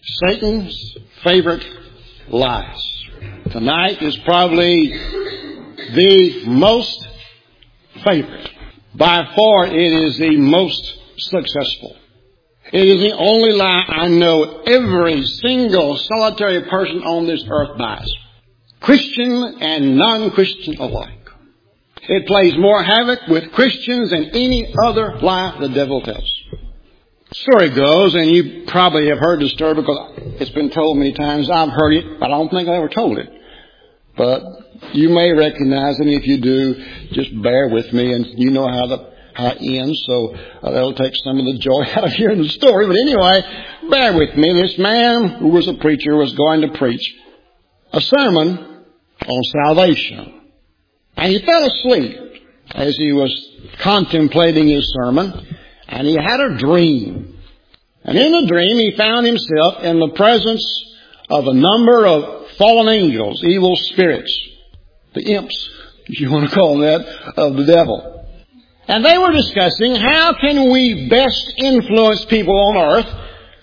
Satan's favorite lies. Tonight is probably the most favorite. By far, it is the most successful. It is the only lie I know every single solitary person on this earth buys. Christian and non-Christian alike. It plays more havoc with Christians than any other lie the devil tells. Story goes, and you probably have heard the story because it's been told many times. I've heard it, but I don't think I ever told it. But you may recognize it. If you do, just bear with me, and you know how it ends, so that'll take some of the joy out of hearing the story. But anyway, bear with me. This man who was a preacher was going to preach a sermon on salvation. And he fell asleep as he was contemplating his sermon, and he had a dream. And in the dream, he found himself in the presence of a number of fallen angels, evil spirits, the imps, if you want to call them that, of the devil. And they were discussing how can we best influence people on earth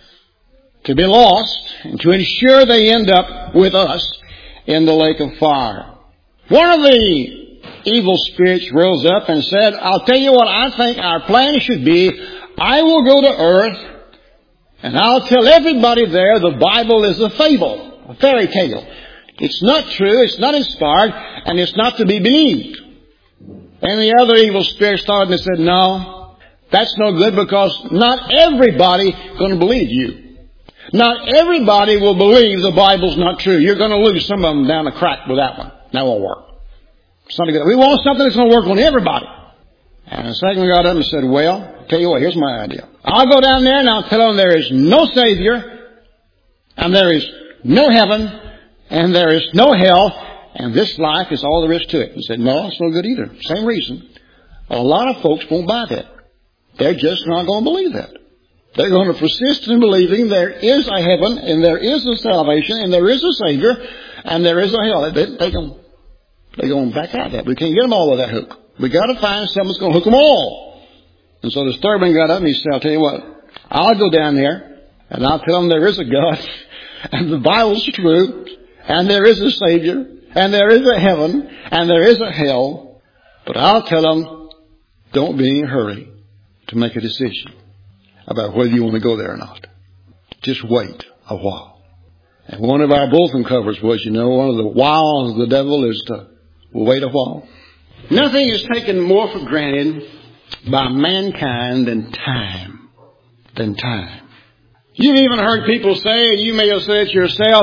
to be lost and to ensure they end up with us in the lake of fire. One of the evil spirits rose up and said, I'll tell you what I think our plan should be. I will go to earth and I'll tell everybody there the Bible is a fable, a fairy tale. It's not true, it's not inspired, and it's not to be believed. And the other evil spirit started and said, no, that's no good because not everybody is going to believe you. Not everybody will believe the Bible's not true. You're going to lose some of them down the crack with that one. That won't work. It's not good. We want something that's going to work on everybody. And the second got up and said, well, tell you what, here's my idea. I'll go down there and I'll tell them there is no Savior, and there is no heaven, and there is no hell, and this life is all there is to it. He said, no, it's no good either. Same reason. A lot of folks won't buy that. They're just not going to believe that. They're going to persist in believing there is a heaven, and there is a salvation, and there is a Savior, and there is a hell. They're going to back out of that. We can't get them all with that hook. We got to find something that's going to hook them all. And so this third one got up and he said, I'll tell you what, I'll go down there and I'll tell them there is a God and the Bible's true and there is a Savior and there is a heaven and there is a hell. But I'll tell them, don't be in a hurry to make a decision about whether you want to go there or not. Just wait a while. And one of our bulletin covers was, one of the wiles of the devil is to wait a while. Nothing is taken more for granted by mankind than time. You've even heard people say, and you may have said it yourself,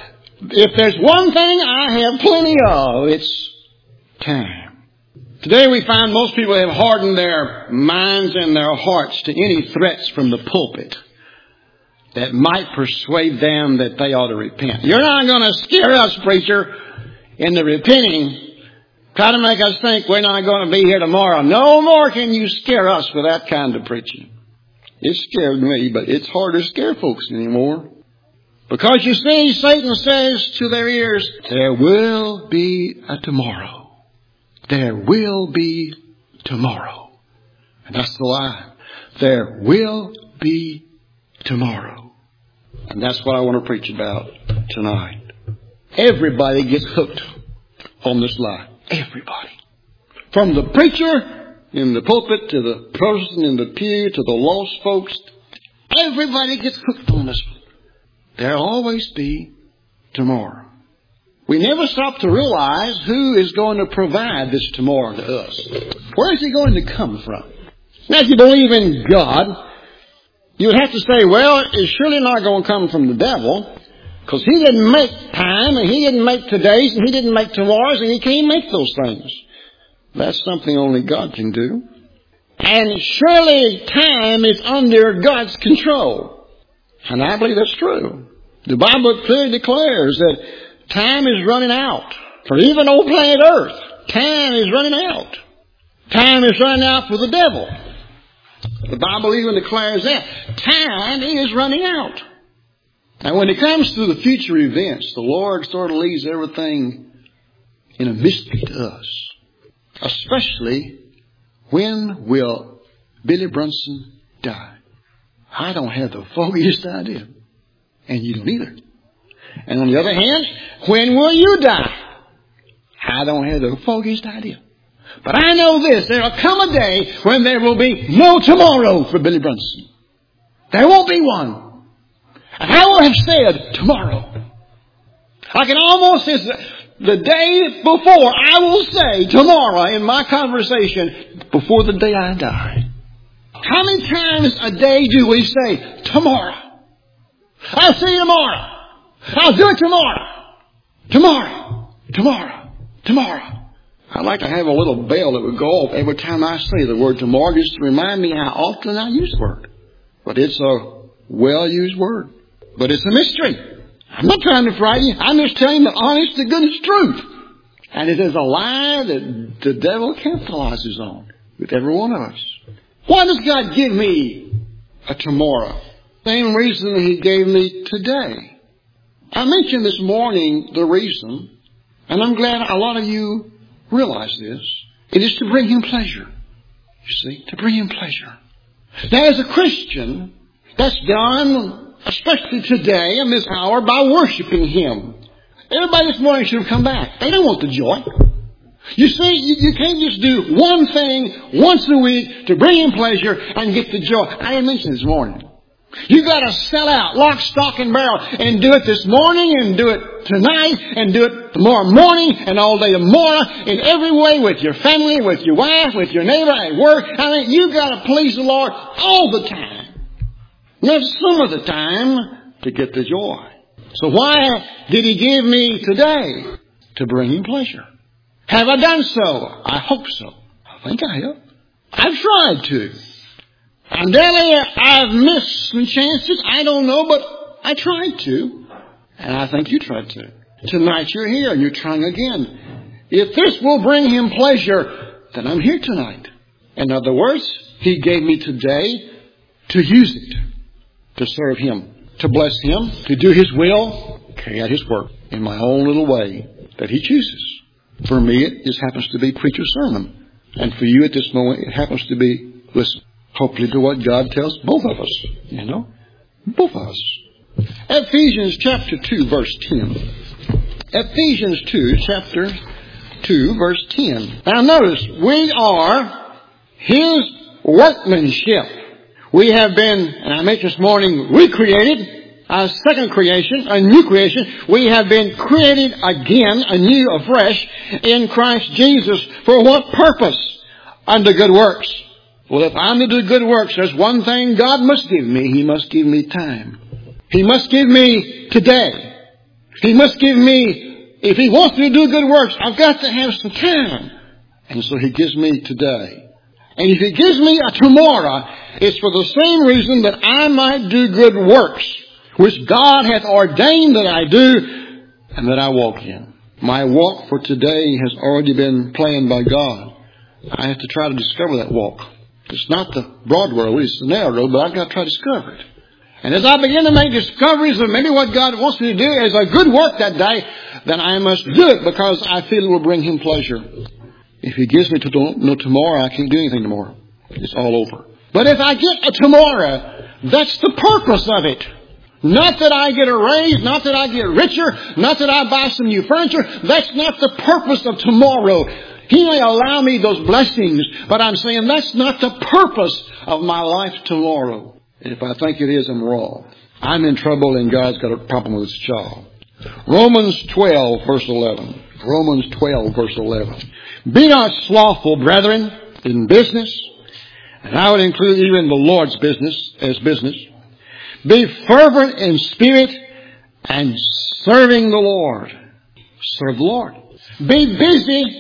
if there's one thing I have plenty of, it's time. Today we find most people have hardened their minds and their hearts to any threats from the pulpit that might persuade them that they ought to repent. You're not going to scare us, preacher, into repenting. Try to make us think we're not going to be here tomorrow. No more can you scare us with that kind of preaching. It scared me, but it's hard to scare folks anymore. Because you see, Satan says to their ears, there will be a tomorrow. There will be tomorrow. And that's the lie. There will be tomorrow. And that's what I want to preach about tonight. Everybody gets hooked on this lie. Everybody. From the preacher in the pulpit to the person in the pew to the lost folks. Everybody gets hooked on this one. There'll always be tomorrow. We never stop to realize who is going to provide this tomorrow to us. Where is he going to come from? Now, if you believe in God, you would have to say, well, it's surely not going to come from the devil. Because he didn't make time, and he didn't make today's, and he didn't make tomorrow's, and he can't make those things. That's something only God can do. And surely time is under God's control. And I believe that's true. The Bible clearly declares that time is running out. For even old planet Earth, time is running out. Time is running out for the devil. The Bible even declares that. Time is running out. Now, when it comes to the future events, the Lord sort of leaves everything in a mystery to us. Especially, when will Billy Brunson die? I don't have the foggiest idea. And you don't either. And on the other hand, when will you die? I don't have the foggiest idea. But I know this. There will come a day when there will be no tomorrow for Billy Brunson. There won't be one. And I will have said tomorrow. I can almost say the day before, I will say tomorrow in my conversation before the day I die. How many times a day do we say tomorrow? I'll see you tomorrow. I'll do it tomorrow. Tomorrow. Tomorrow. Tomorrow. I'd like to have a little bell that would go off every time I say the word tomorrow, just to remind me how often I use the word. But it's a well-used word. But it's a mystery. I'm not trying to frighten you. I'm just telling you the honest to goodness truth. And it is a lie that the devil capitalizes on with every one of us. Why does God give me a tomorrow? Same reason He gave me today. I mentioned this morning the reason, and I'm glad a lot of you realize this. It is to bring Him pleasure. You see, to bring Him pleasure. Now, as a Christian, that's done, especially today in this hour, by worshiping Him. Everybody this morning should have come back. They don't want the joy. You see, you can't just do one thing once a week to bring Him pleasure and get the joy. I didn't mention this morning. You got to sell out, lock, stock, and barrel, and do it this morning, and do it tonight, and do it tomorrow morning, and all day tomorrow, in every way, with your family, with your wife, with your neighbor, at work. I mean, you got to please the Lord all the time, not some of the time, to get the joy. So why did He give me today? To bring Him pleasure. Have I done so? I hope so. I think I have. I've tried to. And daily I've missed some chances. I don't know, but I tried to. And I think you tried to. Tonight you're here and you're trying again. If this will bring Him pleasure, then I'm here tonight. In other words, He gave me today to use it, to serve Him, to bless Him, to do His will, carry out His work in my own little way that He chooses. For me, it just happens to be preach a sermon. And for you at this moment, it happens to be listen. Hopefully to what God tells both of us. You know? Both of us. Ephesians chapter 2, verse 10. Ephesians 2, chapter 2, verse 10. Now notice, we are His workmanship. We have been, and I mentioned this morning, recreated, a second creation, a new creation. We have been created again, anew, afresh, in Christ Jesus. For what purpose? Unto good works. Well, if I'm to do good works, there's one thing God must give me. He must give me time. He must give me today. He must give me, if He wants me to do good works, I've got to have some time. And so He gives me today. And if He gives me a tomorrow, it's for the same reason that I might do good works, which God hath ordained that I do and that I walk in. My walk for today has already been planned by God. I have to try to discover that walk. It's not the broad road, it's the narrow road, but I've got to try to discover it. And as I begin to make discoveries of maybe what God wants me to do as a good work that day, then I must do it because I feel it will bring Him pleasure. If He gives me no tomorrow, I can't do anything tomorrow. It's all over. But if I get a tomorrow, that's the purpose of it. Not that I get a raise, not that I get richer, not that I buy some new furniture. That's not the purpose of tomorrow. He may allow me those blessings, but I'm saying that's not the purpose of my life tomorrow. And if I think it is, I'm wrong. I'm in trouble and God's got a problem with His child. Romans 12, verse 11. Romans 12, verse 11. Be not slothful, brethren, in business. And I would include even the Lord's business as business. Be fervent in spirit and serving the Lord. Serve the Lord. Be busy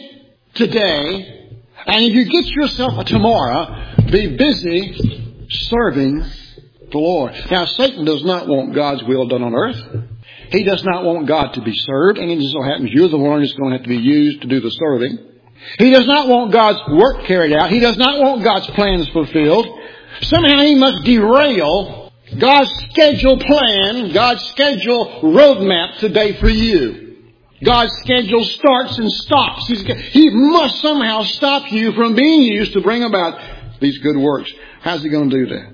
today, and if you get yourself a tomorrow, be busy serving the Lord. Now, Satan does not want God's will done on earth. He does not want God to be served, and it just so happens you're the one who's going to have to be used to do the serving. He does not want God's work carried out. He does not want God's plans fulfilled. Somehow he must derail God's scheduled plan, God's scheduled roadmap today for you. God's schedule starts and stops. He must somehow stop you from being used to bring about these good works. How's He going to do that?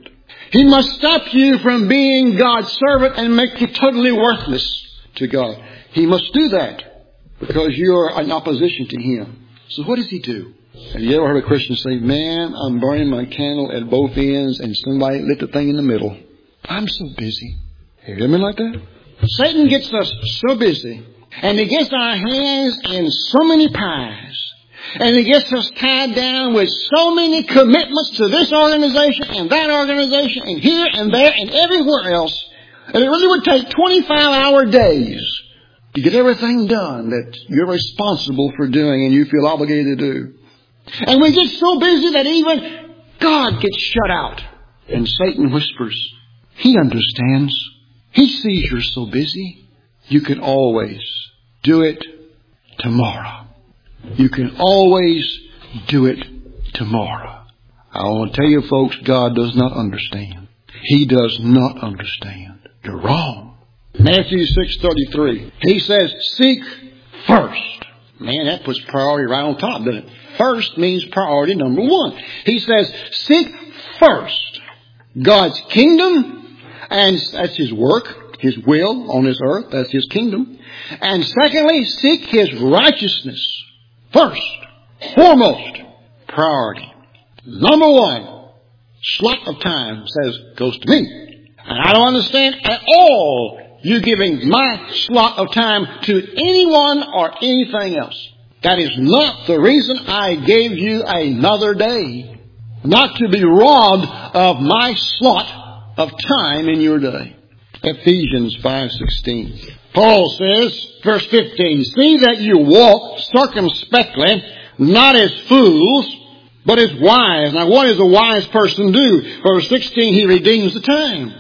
He must stop you from being God's servant and make you totally worthless to God. He must do that because you are in opposition to Him. So what does He do? Have you ever heard a Christian say, man, I'm burning my candle at both ends and somebody lit the thing in the middle. I'm so busy. Have you ever been like that? Satan gets us so busy, and he gets our hands in so many pies, and he gets us tied down with so many commitments to this organization and that organization and here and there and everywhere else, and it really would take 25-hour days to get everything done that you're responsible for doing and you feel obligated to do. And we get so busy that even God gets shut out. And Satan whispers, he understands. He sees you're so busy. You can always do it tomorrow. You can always do it tomorrow. I want to tell you folks, God does not understand. He does not understand. You're wrong. Matthew 6:33. He says, seek first. Man, that puts priority right on top, doesn't it? First means priority number one. He says, seek first God's kingdom, and that's His work, His will on this earth, that's His kingdom. And secondly, seek His righteousness. First, foremost, priority. Number one, slot of time goes to me. And I don't understand at all you giving my slot of time to anyone or anything else. That is not the reason I gave you another day. Not to be robbed of my slot of time in your day. Ephesians 5:16. Paul says, verse 15, see that you walk circumspectly, not as fools, but as wise. Now what does a wise person do? Verse 16, he redeems the time.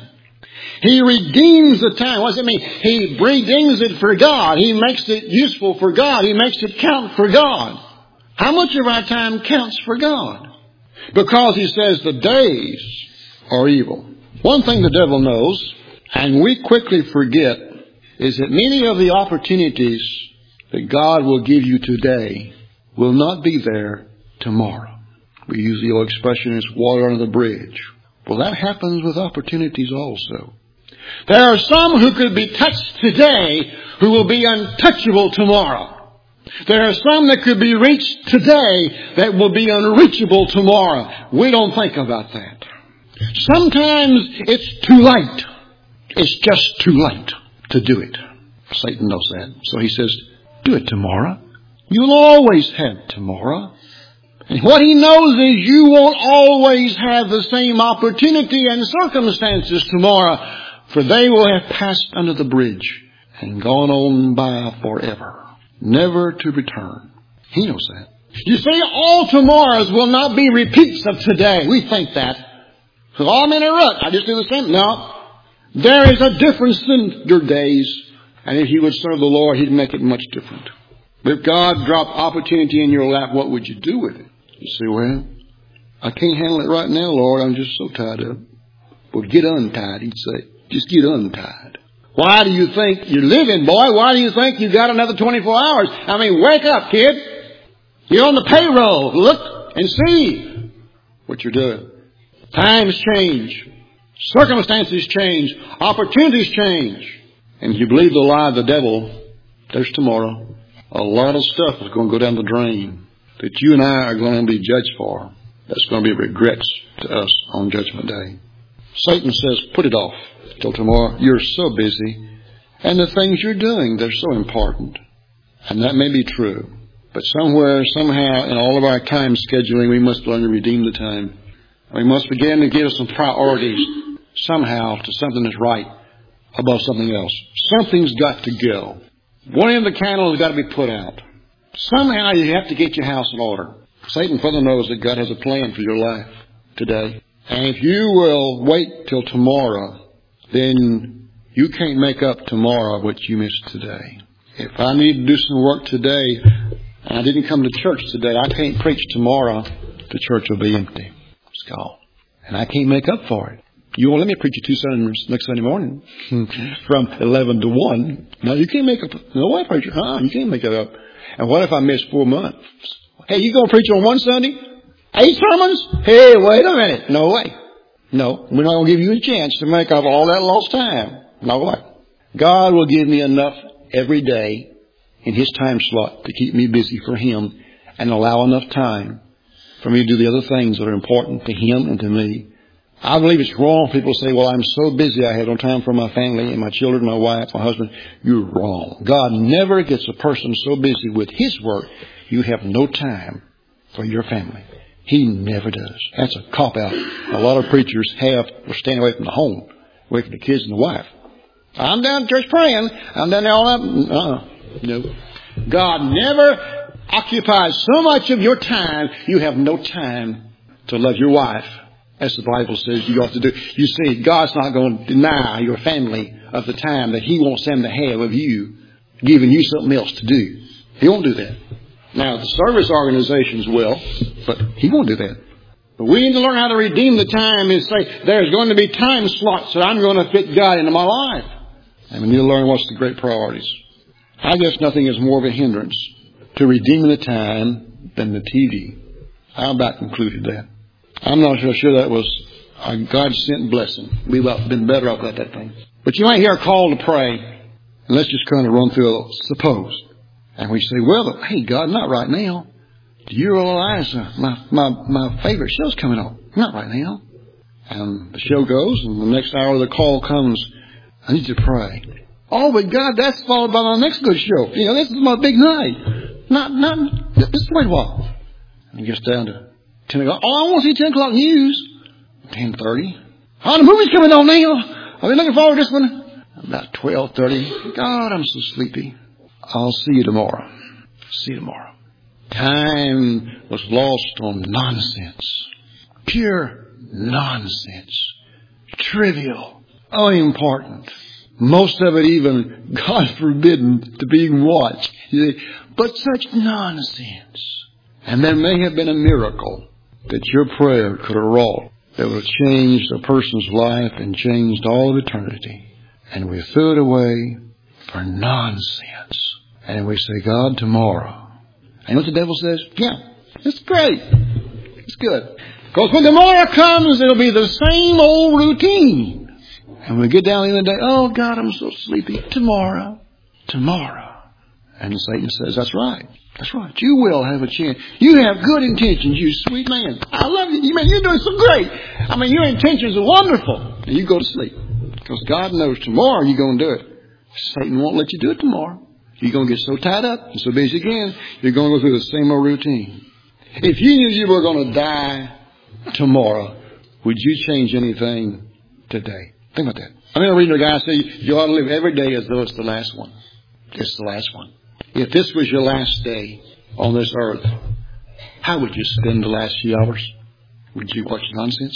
He redeems the time. What does it mean? He redeems it for God. He makes it useful for God. He makes it count for God. How much of our time counts for God? Because he says the days are evil. One thing the devil knows, and we quickly forget, is that many of the opportunities that God will give you today will not be there tomorrow. We use the old expression, it's water under the bridge. Well, that happens with opportunities also. There are some who could be touched today who will be untouchable tomorrow. There are some that could be reached today that will be unreachable tomorrow. We don't think about that. Sometimes it's too late. It's just too late to do it. Satan knows that. So he says, do it tomorrow. You'll always have tomorrow. And what he knows is you won't always have the same opportunity and circumstances tomorrow. For they will have passed under the bridge and gone on by forever, never to return. He knows that. You see, all tomorrows will not be repeats of today. We think that. So I'm in a rut. I just do the same. No. There is a difference in your days. And if you would serve the Lord, He'd make it much different. But if God dropped opportunity in your lap, what would you do with it? You say, well, I can't handle it right now, Lord. I'm just so tied up. Well, get untied, He'd say. Just get untied. Why do you think you're living, boy? Why do you think you got another 24 hours? I mean, wake up, kid. You're on the payroll. Look and see what you're doing. Times change. Circumstances change. Opportunities change. And if you believe the lie of the devil, there's tomorrow. A lot of stuff is going to go down the drain that you and I are going to be judged for. That's going to be regrets to us on Judgment Day. Satan says, put it off till tomorrow. You're so busy. And the things you're doing, they're so important. And that may be true. But somewhere, somehow, in all of our time scheduling, we must learn to redeem the time. We must begin to give some priorities somehow to something that's right above something else. Something's got to go. One end of the candle has got to be put out. Somehow you have to get your house in order. Satan further knows that God has a plan for your life today. And if you will wait till tomorrow, then you can't make up tomorrow what you missed today. If I need to do some work today, and I didn't come to church today, I can't preach tomorrow. The church will be empty. It's gone. And I can't make up for it. You won't let me preach you 2 sermons next Sunday morning from 11 to 1. No, you can't make up. No way, preacher. You can't make that up. And what if I miss 4 months? Hey, you going to preach on one Sunday? 8 sermons? Hey, wait a minute. No way. No, we're not going to give you a chance to make up all that lost time. No way. God will give me enough every day in His time slot to keep me busy for Him and allow enough time for me to do the other things that are important to Him and to me. I believe it's wrong. People say, well, I'm so busy I have no time for my family and my children, my wife, my husband. You're wrong. God never gets a person so busy with His work you have no time for your family. He never does. That's a cop-out. A lot of preachers have for staying away from the home, away from the kids and the wife. I'm down at church praying. I'm down there all up. No. God never occupies so much of your time, you have no time to love your wife, as the Bible says you ought to do. You see, God's not going to deny your family of the time that He wants them to have of you, giving you something else to do. He won't do that. Now, the service organizations will, but He won't do that. But we need to learn how to redeem the time and say, there's going to be time slots that I'm going to fit God into my life. And we need to learn what's the great priorities. I guess nothing is more of a hindrance to redeeming the time than the TV. I about concluded that. I'm not so sure that was a God-sent blessing. We've been better off without that thing. But you might hear a call to pray. And let's just kind of run through a suppose. And we say, well, hey, God, not right now. Do you realize my favorite show's coming on? Not right now. And the show goes, and the next hour the call comes, I need to pray. Oh, but God, that's followed by my next good show. You know, this is my big night. Just wait a while. And it gets down to 10 o'clock. Oh, I want to see 10 o'clock news. 10:30. Oh, the movie's coming on now. I've been looking forward to this one. About 12:30. God, I'm so sleepy. I'll see you tomorrow. See you tomorrow. Time was lost on nonsense. Pure nonsense. Trivial. Unimportant. Most of it even, God forbidden, to be watched. But such nonsense. And there may have been a miracle that your prayer could have wrought that would have changed a person's life and changed all of eternity. And we threw it away for nonsense. And we say, God, tomorrow. And what the devil says? Yeah, it's great. It's good. Because when tomorrow comes, it'll be the same old routine. And we get down the end of the day, oh, God, I'm so sleepy. Tomorrow. And Satan says, that's right. That's right. You will have a chance. You have good intentions, you sweet man. I love you. You're doing so great. Your intentions are wonderful. And you go to sleep. Because God knows tomorrow you're going to do it. Satan won't let you do it tomorrow. You're going to get so tied up and so busy again, you're going to go through the same old routine. If you knew you were going to die tomorrow, would you change anything today? Think about that. I remember reading a guy say, you ought to live every day as though it's the last one. It's the last one. If this was your last day on this earth, how would you spend the last few hours? Would you watch nonsense?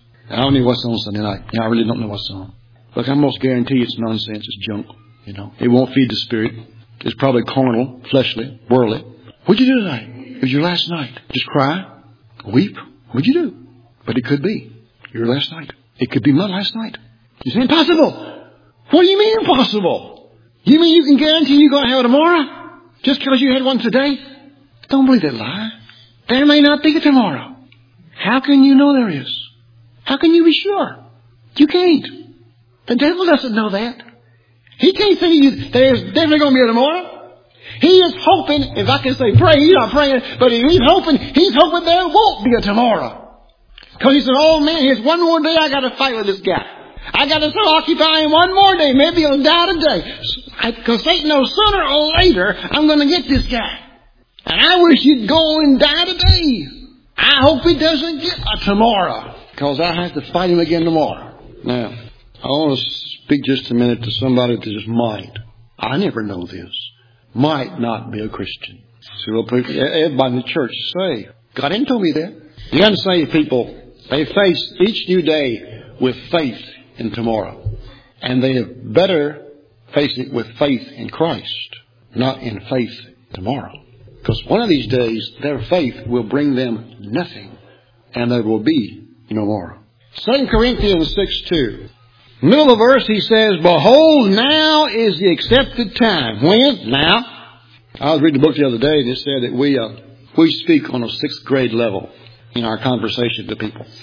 I don't know what's on Sunday night. I really don't know what's on. Look, I most guarantee it's nonsense. It's junk. It won't feed the spirit. It's probably carnal, fleshly, worldly. What'd you do tonight? It was your last night. Just cry? Weep? What'd you do? But it could be your last night. It could be my last night. You say, impossible. What do you mean impossible? You mean you can guarantee you're going to have it tomorrow? Just because you had one today? Don't believe that lie. There may not be a tomorrow. How can you know there is? How can you be sure? You can't. The devil doesn't know that. He can't say there's definitely going to be a tomorrow. He is hoping, if I can say pray, he's not praying, but he's hoping there won't be a tomorrow. Because he said, oh man, here's one more day I got to fight with this guy. I got to occupy him one more day. Maybe he'll die today. Because Satan knows sooner or later I'm going to get this guy. And I wish he'd go and die today. I hope he doesn't get a tomorrow. Because I have to fight him again tomorrow. Now, I want to speak just a minute to somebody that just might. I never know this. Might not be a Christian. See what everybody in the church say. God didn't tell me that. The unsaved people, they face each new day with faith in tomorrow. And they have better face it with faith in Christ, not in faith tomorrow. Because one of these days, their faith will bring them nothing. And there will be no more. 2 Corinthians 6:2. Middle of the verse, he says, behold, now is the accepted time. When? Now. I was reading a book the other day, and it said that we speak on a 6th grade level in our conversation to people.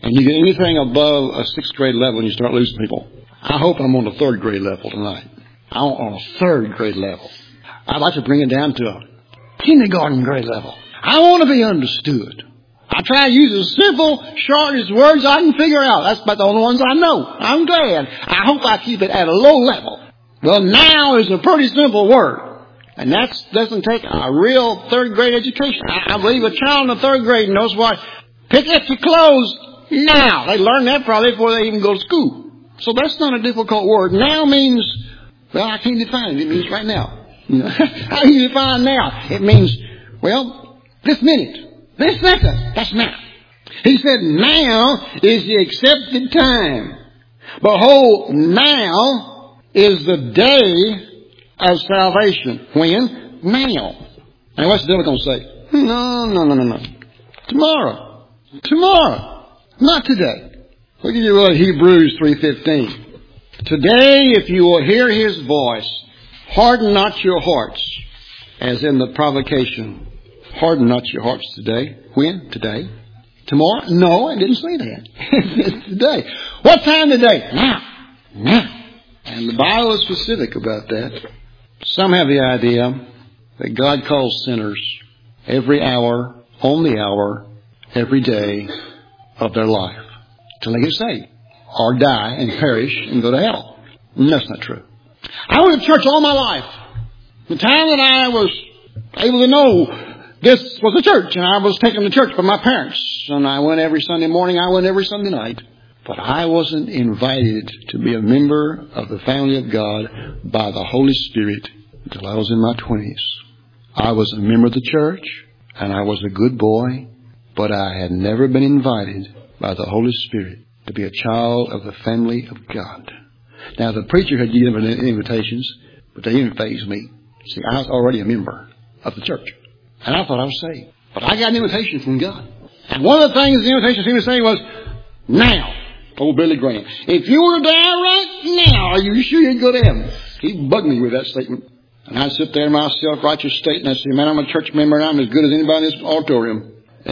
And you get anything above a 6th grade level and you start losing people. I hope I'm on the 3rd grade level tonight. I'm on a 3rd grade level. I'd like to bring it down to a kindergarten grade level. I want to be understood. I try to use as simple, shortest words I can figure out. That's about the only ones I know. I'm glad. I hope I keep it at a low level. Well, now is a pretty simple word. And that doesn't take a real 3rd grade education. I believe a child in the 3rd grade knows what. Pick up your clothes now. They learn that probably before they even go to school. So that's not a difficult word. Now means, well, I can't define it. It means right now. How do you define now? It means, well, this minute, this second. That's now. He said, now is the accepted time. Behold, now is the day of salvation. When? Now. And what's the devil going to say? No. Tomorrow. Not today. Look at you, Hebrews 3:15. Today, if you will hear his voice, harden not your hearts, as in the provocation. Harden not your hearts today. When? Today. Tomorrow? No, I didn't say that. It's today. What time today? Now. And the Bible is specific about that. Some have the idea that God calls sinners every hour, on the hour, every day of their life, till they get saved, or die and perish and go to hell. And that's not true. I went to church all my life. The time that I was able to know this was a church, and I was taken to church by my parents. And I went every Sunday morning, I went every Sunday night. But I wasn't invited to be a member of the family of God by the Holy Spirit until I was in my 20s. I was a member of the church, and I was a good boy, but I had never been invited by the Holy Spirit to be a child of the family of God. Now, the preacher had given invitations, but they didn't faze me. See, I was already a member of the church, and I thought I was saved. But I got an invitation from God. And one of the things the invitation seemed to say was, now. Oh, Billy Graham, if you were to die right now, are you sure you'd go to heaven? He bugged me with that statement. And I'd sit there in my self-righteous state and I'd say, man, I'm a church member and I'm as good as anybody in this auditorium.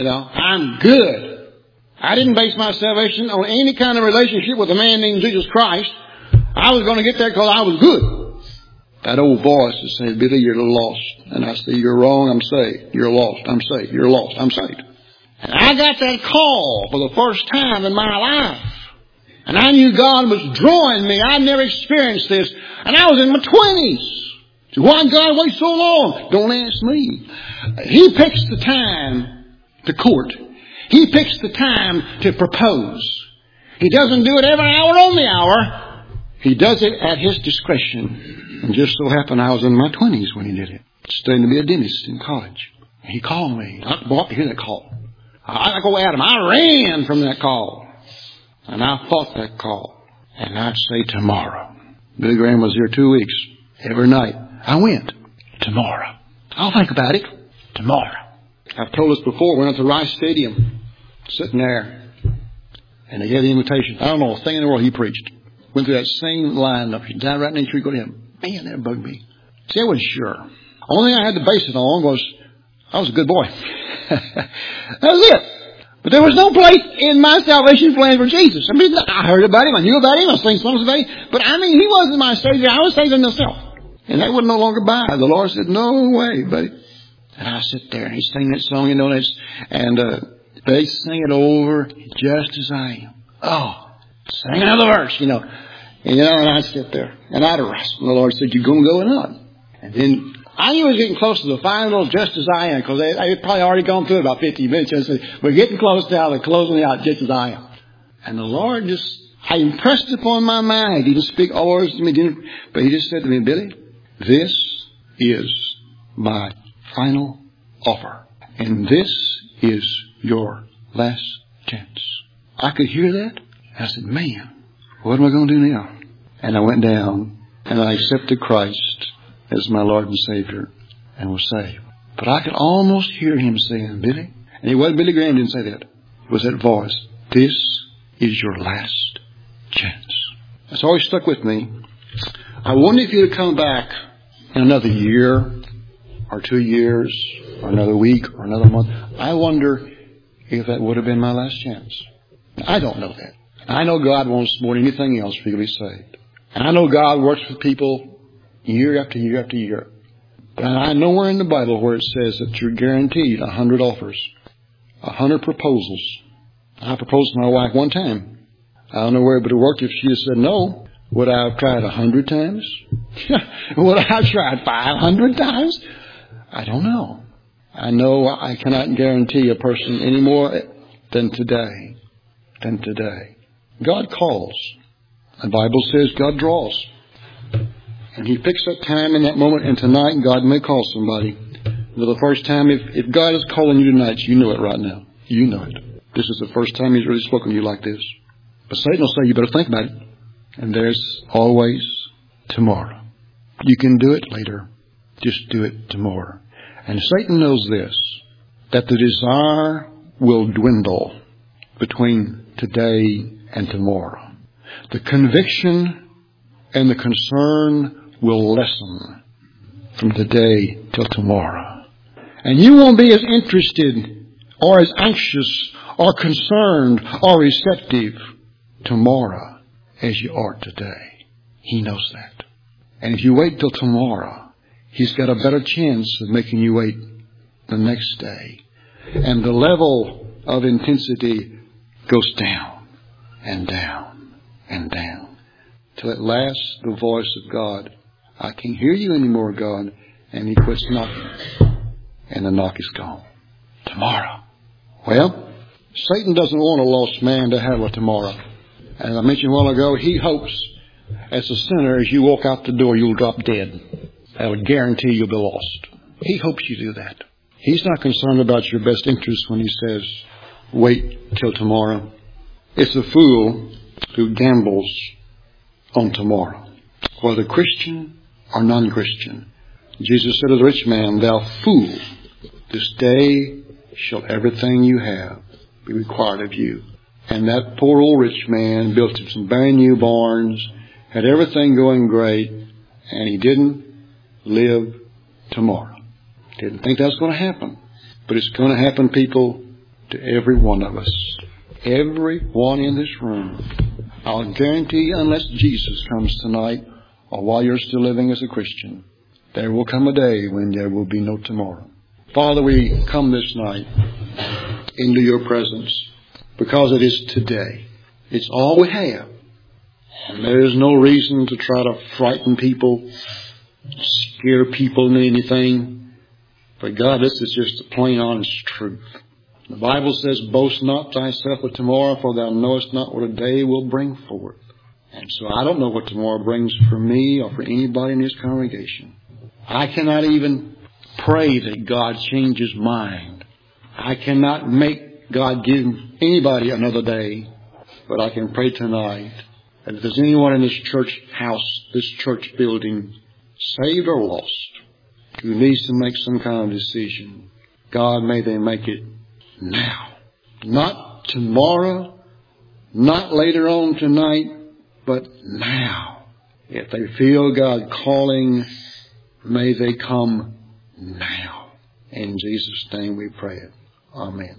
I'm good. I didn't base my salvation on any kind of relationship with a man named Jesus Christ. I was going to get there because I was good. That old voice that said, Billy, you're lost. And I say, you're wrong, I'm saved. You're lost, I'm saved. You're lost, I'm saved. And I got that call for the first time in my life. And I knew God was drawing me. I'd never experienced this. And I was in my 20s. So why God wait so long? Don't ask me. He picks the time to court. He picks the time to propose. He doesn't do it every hour on the hour. He does it at his discretion. And just so happened I was in my 20s when he did it. Studying to be a dentist in college. He called me. I bought to hear that call. I go at him. I ran from that call. And I fought that call. And I'd say tomorrow. Billy Graham was here 2 weeks. Every night. I went. Tomorrow. I'll think about it. Tomorrow. I've told us before, we went to Rice Stadium. Sitting there. And they gave the invitation. I don't know a thing in the world he preached. Went through that same line up. Down right next to you, go to him. Man, that bugged me. See, I wasn't sure. Only thing I had to base it on was, I was a good boy. That was it. But there was no place in my salvation plan for Jesus. I mean, I heard about him, I knew about him, I sang songs about him. But I mean, he wasn't my Savior. I was saving myself. And that would no longer buy. The Lord said, no way, buddy. And I sit there and he sang that song, and they sing it over just as I am. Oh, sing another verse, and I'd sit there and I'd wrestle. And the Lord said, you're going to go or not? And then I knew I was getting close to the final just as I am, because they had probably already gone through about 50 minutes. I said, we're getting close now. They're closing out just as I am. And the Lord I impressed upon my mind. He didn't speak all words to me, but he just said to me, Billy, this is my final offer. And this is your last chance. I could hear that. I said, man, what am I going to do now? And I went down and I accepted Christ as my Lord and Savior and was saved. But I could almost hear him saying, Billy, and it wasn't Billy Graham didn't say that. It was that voice. This is your last chance. That's always stuck with me. I wonder if you'd come back in another year or 2 years or another week or another month. I wonder if that would have been my last chance. I don't know that. I know God wants more than anything else for you to be saved. And I know God works with people year after year after year. But I know where in the Bible where it says that you're guaranteed 100 offers, 100 proposals. I proposed to my wife one time. I don't know where it would have worked if she had said no. Would I have tried 100 times? Would I have tried 500 times? I don't know. I know I cannot guarantee a person any more than today. God calls. The Bible says God draws. And He picks that time in that moment, and tonight God may call somebody. For the first time, if God is calling you tonight, you know it right now. You know it. This is the first time He's really spoken to you like this. But Satan will say, you better think about it. And there's always tomorrow. You can do it later. Just do it tomorrow. And Satan knows this, that the desire will dwindle between today and tomorrow. The conviction and the concern will lessen from today till tomorrow. And you won't be as interested or as anxious or concerned or receptive tomorrow as you are today. He knows that. And if you wait till tomorrow, He's got a better chance of making you wait the next day. And the level of intensity goes down and down and down. Till at last the voice of God, I can't hear you anymore, God. And He quits knocking. And the knock is gone. Tomorrow. Well, Satan doesn't want a lost man to have a tomorrow. As I mentioned a while ago, he hopes as a sinner, as you walk out the door, you'll drop dead. That would guarantee you'll be lost. He hopes you do that. He's not concerned about your best interest when He says, wait till tomorrow. It's a fool who gambles on tomorrow, whether Christian or non-Christian. Jesus said to the rich man, thou fool, this day shall everything you have be required of you. And that poor old rich man built him some brand new barns, had everything going great, and he didn't live tomorrow. Didn't think that was going to happen. But it's going to happen, people, to every one of us. Every one in this room. I'll guarantee you, unless Jesus comes tonight, or while you're still living as a Christian, there will come a day when there will be no tomorrow. Father, we come this night into your presence because it is today. It's all we have. And there is no reason to try to frighten people, scare people into anything. But God, this is just the plain, honest truth. The Bible says, boast not thyself with tomorrow, for thou knowest not what a day will bring forth. And so I don't know what tomorrow brings for me or for anybody in this congregation. I cannot even pray that God change His mind. I cannot make God give anybody another day. But I can pray tonight that if there's anyone in this church house, this church building, saved or lost, who needs to make some kind of decision, God, may they make it now. Not tomorrow, not later on tonight, but now. If they feel God calling, may they come now. In Jesus' name we pray it. Amen.